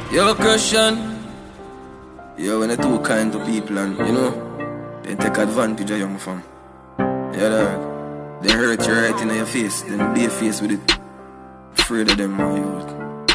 Yo, Christian. Yo, when I too kind to people and, you know, they take advantage of young fam. Yeah, dog. They hurt you right in your face, then be a face with it. Afraid of them, my youth.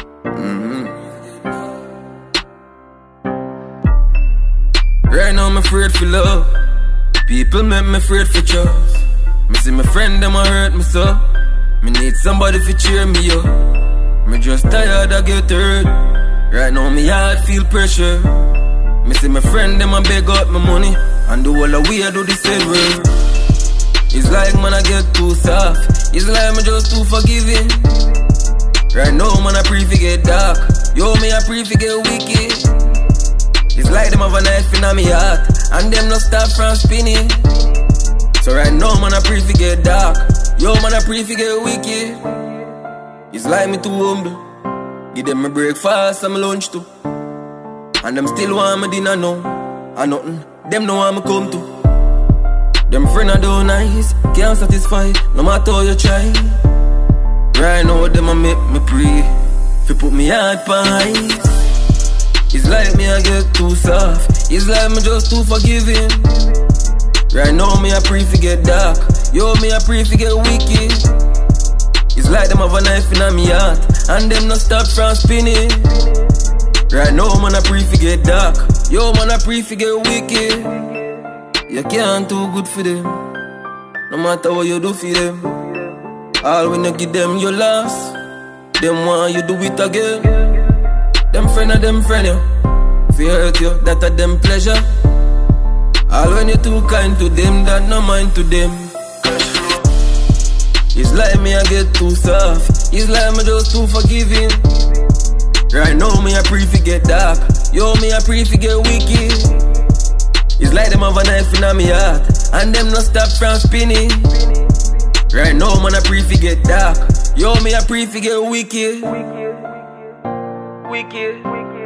Right now, I'm afraid for love. People make me afraid for trust. Me see my friend, them a hurt me so. Me need somebody to cheer me up. Me just tired of get hurt. Right now, me heart feel pressure. Me see my friend, them a beg out my money. And do all the way I do the same way. It's like man I get too soft. It's like me just too forgiving. Right now, man I pray for get dark. Yo, me I pray for get wicked. It's like them have a knife in me heart, and them no stop from spinning. So right now, man, I pray for get dark. Yo, man, I pray for get wicked. It's like me too humble. Give them my breakfast and my lunch too. And them still want me dinner now. And nothing, them no want me come to. Them friend are do nice, can't satisfy, no matter how you try. Right now, them a make me pray. If you put me heart on ice. It's like me I get too soft. It's like me just too forgiving. Right now me I pray for get dark. Yo, me I pray for get wicked. It's like them have a knife in me heart, and them no stop from spinning. Right now man I pray for get dark. Yo, man I pray for get wicked. You can't too good for them, no matter what you do for them. All when you give them your loss, them want you do it again. Them friend of them friend you. If you hurt you, that a them pleasure. All when you too kind to them, that no mind to them. It's like me I get too soft. It's like me just too forgiving. Right now me I pray for get dark. Yo, me I pray for get wicked. It's like them have a knife in me heart, and them no stop from spinning. Right now man I pray for get dark. Yo, me I pray for get wicked. Wicked.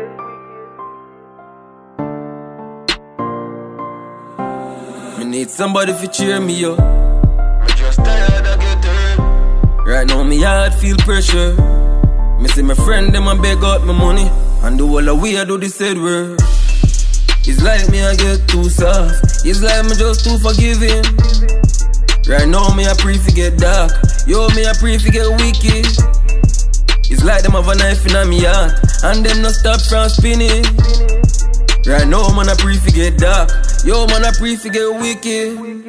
Me need somebody to cheer me up. Me just tired of get hurt. Right now me heart feel pressure. Me see my friend them a beg out my money, and do all the way I do the said word. It's like me I get too soft. It's like me just too forgiving. Right now me I pray for get dark. Yo, me I pray for get wicked. It's like them have a knife in me heart, and them no stop from spinning. Right now, man, I pray for get dark. Yo, man, I pray for get wicked.